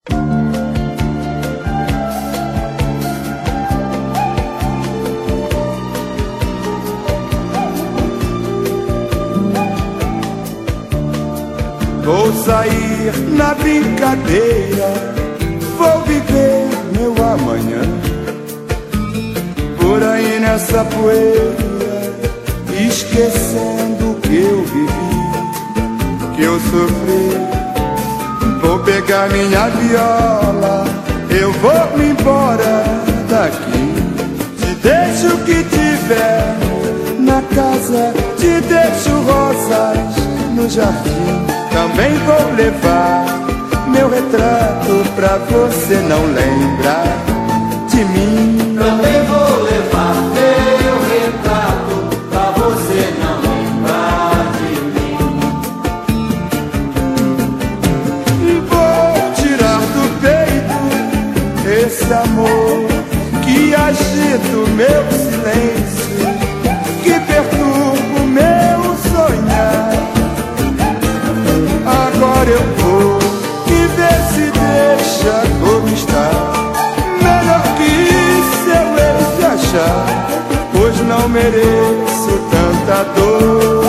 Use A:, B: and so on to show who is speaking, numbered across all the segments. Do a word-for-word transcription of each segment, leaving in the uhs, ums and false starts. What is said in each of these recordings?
A: Vou sair na brincadeira, vou viver meu amanhã. Por aí nessa poeira, esquecendo o que eu vivi, que eu sofri. Vou pegar minha viola, eu vou me embora daqui. Te deixo o que tiver na casa, te deixo rosas no jardim. Também vou levar meu retrato pra você não lembrar de mim.
B: Também vou levar meu retrato pra você não lembrar de mim.
A: Vou tirar do peito esse amor que agita o meu silêncio, que perturba o meu sonhar. Agora eu vou e ver se deixa como está. Melhor que seu ex de achar, pois não mereço tanta dor.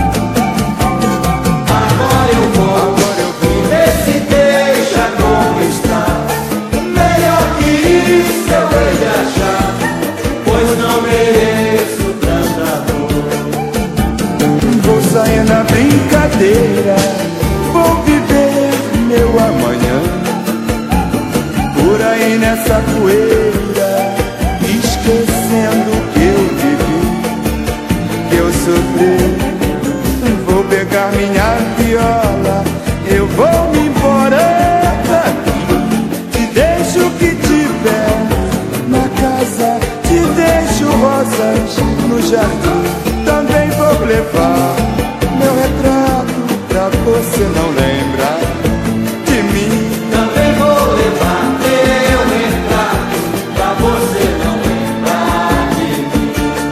B: Agora eu vou,
A: Agora eu vou
B: e ver se deixa como está. Melhor que seu ex de achar, pois não mereço tanta dor.
A: Vou sair na brincadeira, vou viver meu amanhã. Por aí nessa poeira, esquecendo o que eu vivi, que eu sofri. Vou pegar minha viola, eu vou me embora daqui. Te deixo o que tiver na casa, te deixo rosas no jardim. Também vou levar meu retrato pra você não lembrar de mim.
B: Também vou levar meu retrato pra você não lembrar de mim.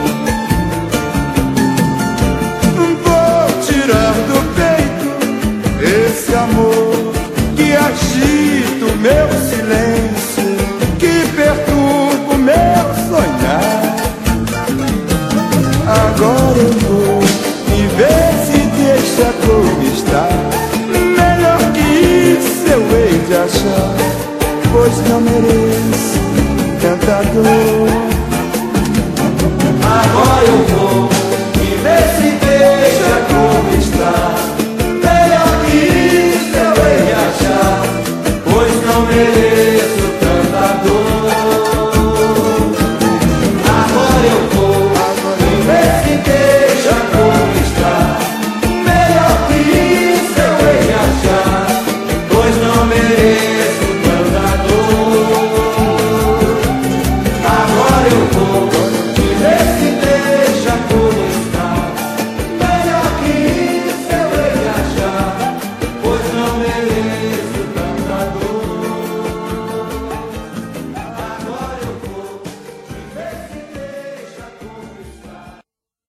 A: Vou tirar do peito esse amor que agita o meu silêncio, que perturba o meu sonhar. Agora eu vou e ver se deixa como está. Melhor que seu ex de achar, pois não mereço tanta dor.
B: Agora eu vou e ver se deixa como está. Melhor que seu ex de achar, pois não mereço tanta dor. Agora eu vou e ver se deixa como está. Melhor que seu ex de achar, pois não mereço tanta dor. Agora eu vou e ver se deixa como está. Melhor que seu ex de achar, pois não mereço.